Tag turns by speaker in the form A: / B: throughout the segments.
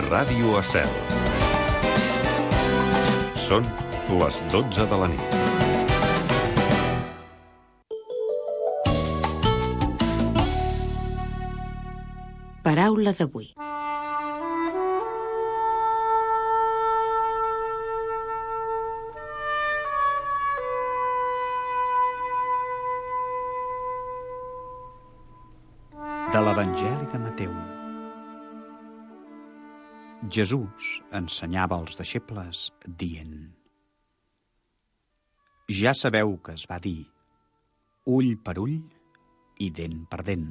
A: Ràdio Estel. Són les 12 de la nit.
B: Paraula d'avui.
C: De l'Evangeli de Mateu. Jesús ensenyava als deixebles dient: Ja sabeu que es va dir ull per ull i dent per dent.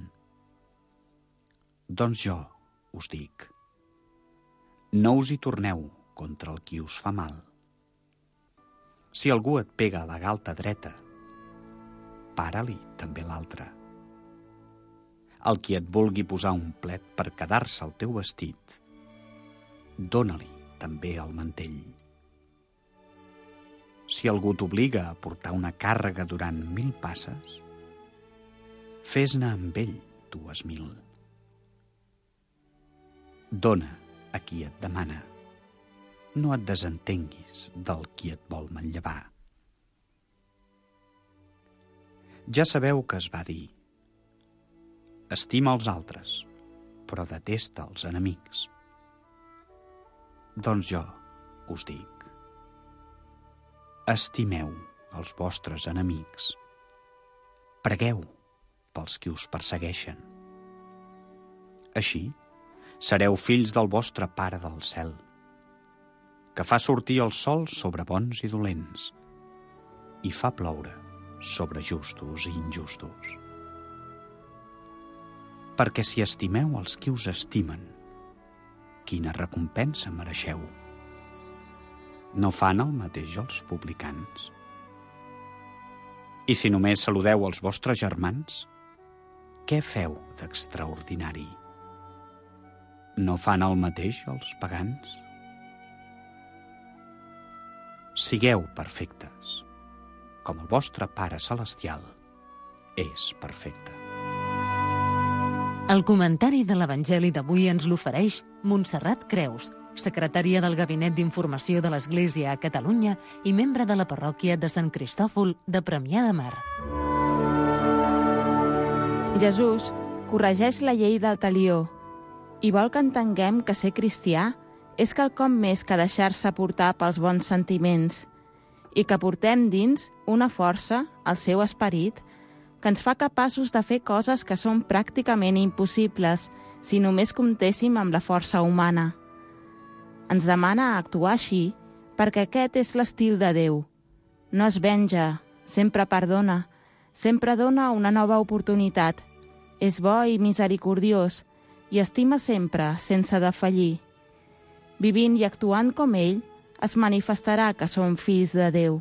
C: Doncs jo us dic, no us hi torneu contra el qui us fa mal. Si algú et pega a la galta dreta, para-li també l'altra. El qui et vulgui posar un plet per quedar-se al teu vestit, dóna-li també el mantell. Si algú t'obliga a portar una càrrega durant 1000 passes, fes-ne amb ell 2000. Dóna a qui et demana, no et desentenguis del qui et vol manllevar. Ja sabeu que es va dir: estima els altres, però detesta els enemics. Doncs jo us dic, estimeu els vostres enemics, pregueu pels qui us persegueixen. Així sereu fills del vostre Pare del cel, que fa sortir el sol sobre bons i dolents i fa ploure sobre justos i injustos. Perquè si estimeu els qui us estimen, quina recompensa mereixeu? No fan el mateix els publicans? I si només saludeu els vostres germans, què feu d'extraordinari? No fan el mateix els pagans? Sigueu perfectes, com el vostre Pare Celestial és perfecte.
D: El comentari de l'Evangeli d'avui ens l'ofereix Montserrat Creus, secretària del Gabinet d'Informació de l'Església a Catalunya i membre de la parròquia de Sant Cristòfol de Premià de Mar.
E: Jesús corregeix la llei del talió i vol que entenguem que ser cristià és quelcom més que deixar-se portar pels bons sentiments i que portem dins una força, el seu esperit, que ens fa capaços de fer coses que són pràcticament impossibles si només comptéssim amb la força humana. Ens demana actuar així perquè aquest és l'estil de Déu. No es venja, sempre perdona, sempre dona una nova oportunitat. És bo i misericordiós i estima sempre sense defallir. Vivint i actuant com ell, es manifestarà que som fills de Déu.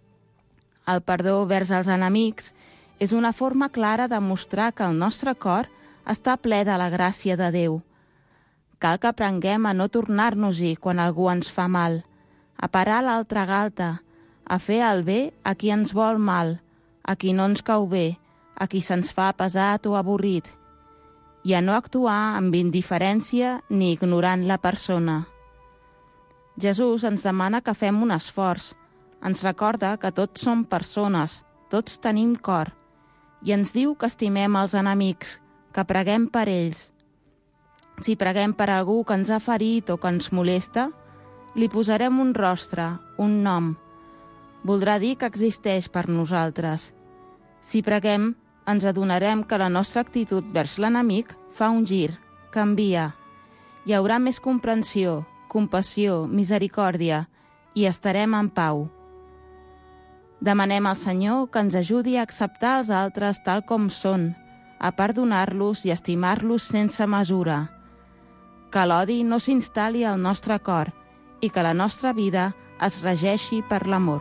E: El perdó vers els enemics és una forma clara de mostrar que el nostre cor està ple de la gràcia de Déu. Cal que aprenguem a no tornar-nos-hi quan algú ens fa mal, a parar l'altra galta, a fer el bé a qui ens vol mal, a qui no ens cau bé, a qui se'ns fa pesat o avorrit, i a no actuar amb indiferència ni ignorant la persona. Jesús ens demana que fem un esforç, ens recorda que tots som persones, tots tenim cor, i ens diu que estimem els enemics, que preguem per ells. Si preguem per algú que ens ha ferit o que ens molesta, li posarem un rostre, un nom. Voldrà dir que existeix per nosaltres. Si preguem, ens adonarem que la nostra actitud vers l'enemic fa un gir, canvia. Hi haurà més comprensió, compassió, misericòrdia, i estarem en pau. Demanem al Senyor que ens ajudi a acceptar els altres tal com són, a perdonar-los i estimar-los sense mesura. Que l'odi no s'instal·li al nostre cor i que la nostra vida es regeixi per l'amor.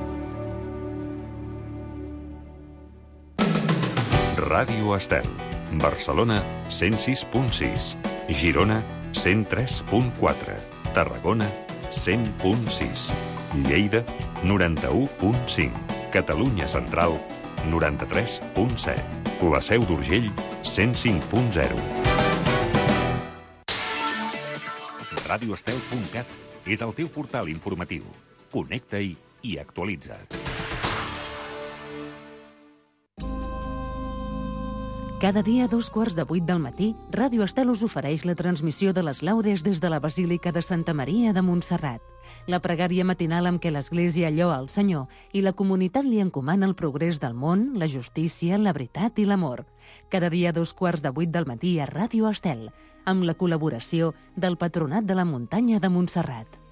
A: Ràdio Estel. Barcelona, 106.6. Girona, 103.4. Tarragona, 100.6. Lleida, 91.5. Catalunya Central, 93.7. La Seu d'Urgell, 105.0.
F: radioestel.cat és el teu portal informatiu. Connecta-hi i actualitza't.
D: Cada dia a 7:15 del matí, Ràdio Estel us ofereix la transmissió de les laudes des de la Basílica de Santa Maria de Montserrat. La pregària matinal amb què l'Església lloa el Senyor i la comunitat li encomana el progrés del món, la justícia, la veritat i l'amor. Cada dia a 7:15 del matí a Ràdio Estel, amb la col·laboració del Patronat de la Muntanya de Montserrat.